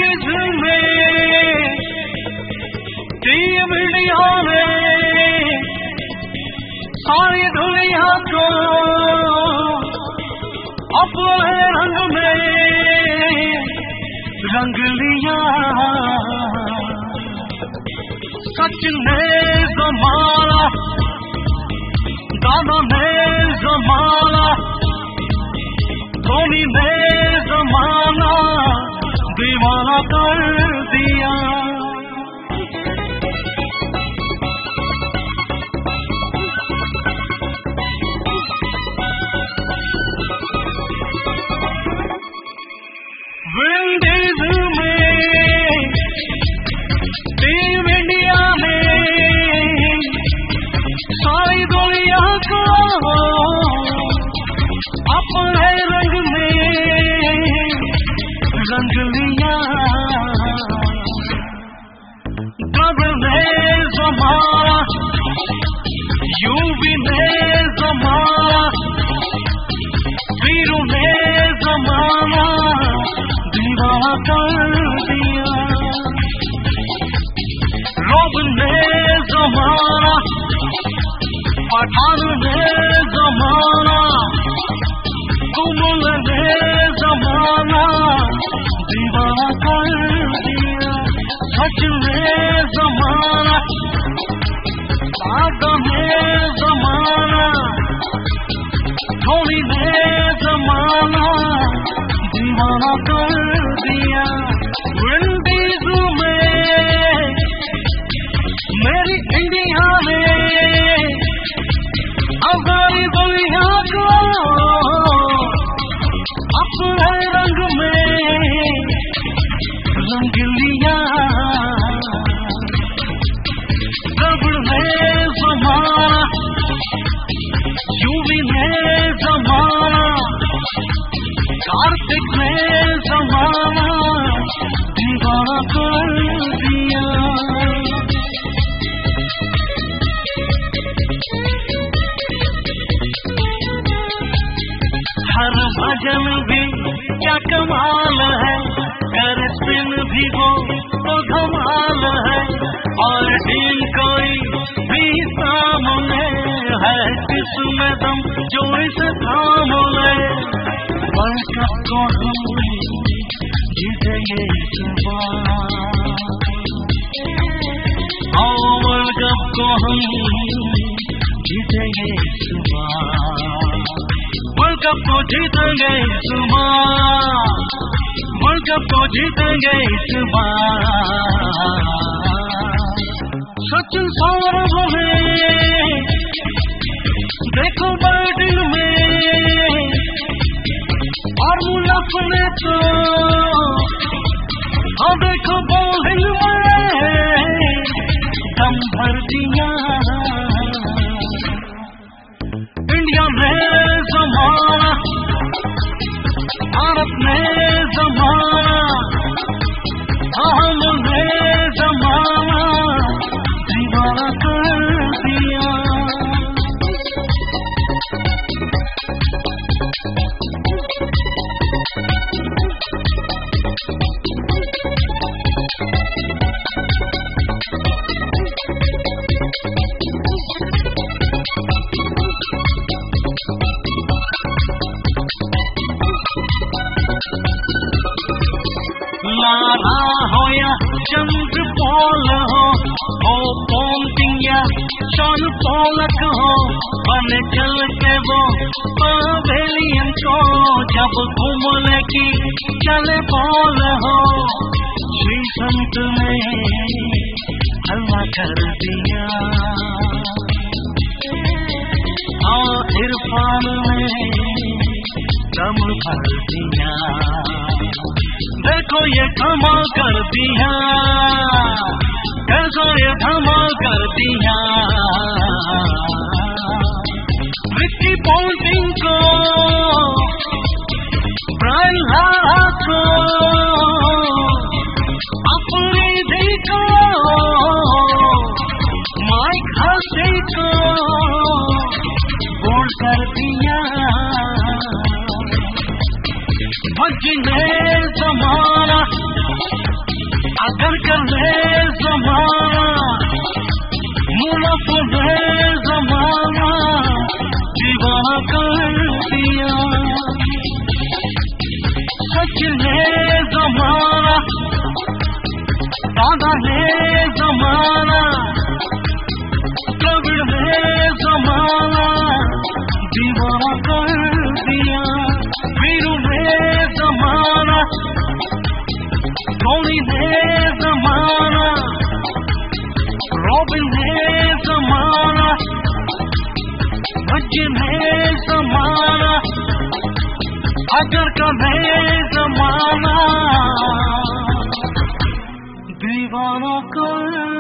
One-days में team India ने सारी दुनिया को अपने रंग में रंग लिया। सचिन ने जमाना, दादा ने जमाना, धोनी ने जमाना दीवाना कर दिया। विंडीज में टीम इंडिया ने सारी दुनिया को अपने रंग में रंग लिया। गगन ने जमाना, यूवी ने जमाना, वीरू ने जमाना दीवाना कर दिया। रोबन ने जमाना, पठान ने जमाना, कुमुल ने जमाना दीवाना कर दिया। सचिन ने जमाना, दादा ने जमाना, धोनी ने जमाना दीवाना कर दिया। विंडीज में मेरी इंडिया ने हमारी दुनिया को अपने रंग में रंग लिया। द्रविड़ ने जमाना, यूवी ने जमाना, कार्तिक ने जमाना दीवाना कर दिया। हर भजन भी क्या कमाल है, कर स्पिन भी वो तो धमाल है, और टीम कोई भी सामने है, किसमें दम जो इसे थाम ले। वर्ल्ड कप को हम जीतेंगे इस बार, वर्ल्ड कप को हम जीतेंगे इस बार, वर्ल्ड कप को जीतेंगे इस बार, वर्ल्ड कप को जीतेंगे इस बार। सचिन सौरभ है देखो बैटिंग में, और मुलफ ने तो देखो बॉलिंग में दम भर दिया। इंडिया ने जमाना, भारत ने जमाना, हम ने जमाना दीवाना कर दिया। लारा हो या चंद्र पॉल हो पॉन्टिंग या शॉन पॉलक हो, बन चल के वो पवेलियन को जब घूमने की चले बॉल हो। श्री संत ने हल्ला कर दिया, और इरफान ने दम भर दिया। देखो ये धमाल कर दिया, कैसा ये धमाल कर दिया। विक्की पॉन्टिंग को, ब्रायन लारा को, अपनी दी को, माइक हसी को बोल कर दिया। भज्जी ने जमाना, अगर कर ले ज़माना मुनाफिक है ज़माना दीवाना कर दिया। सच है ज़माना सादा है ज़माना कब्र है ज़माना दीवाना कर दिया। वीरू है ज़माना धोनी है ज़माना रॉबिन है ज़माना सचिन है ज़माना अगर का है ज़माना दीवाना कर